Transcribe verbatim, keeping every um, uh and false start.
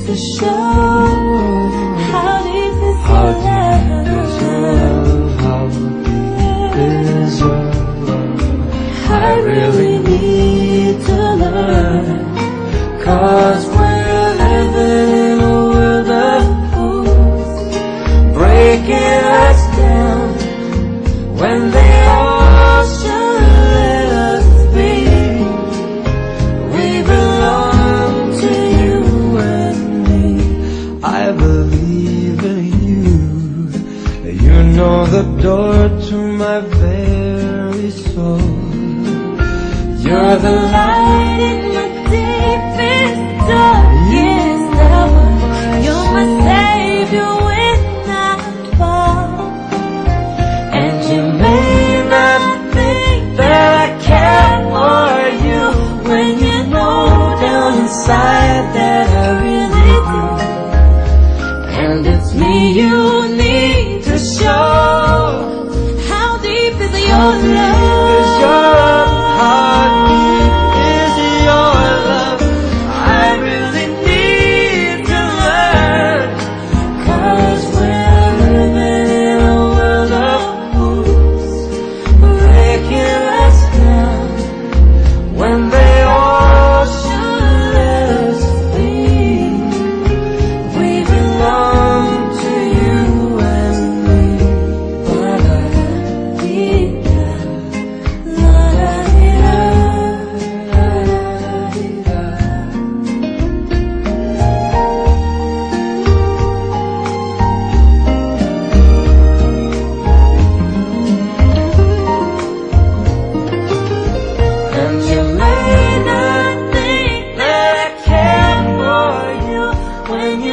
to show how deep is How your deep is your love. love? How deep is your love? I really need to learn, 'cause we're living in a world of fools, breaking us down when they all should let us be. We belong to you and me. I believe in you. You know the door to my very soul. You're the light in my deepest, darkest hour. You're my savior when I fall. And you may not think that I care for you, when you know down inside that I really do. And it's me you need to show. How deep is your love? Is your love? How deep is your love? I really need to learn, 'Cause we're living in a world of fools, breaking us down when they all should let us be. We belong to you and me. La-da-dee-da, la-da-dee-da, la-da-dee-da. And you may not think that I care for you, when you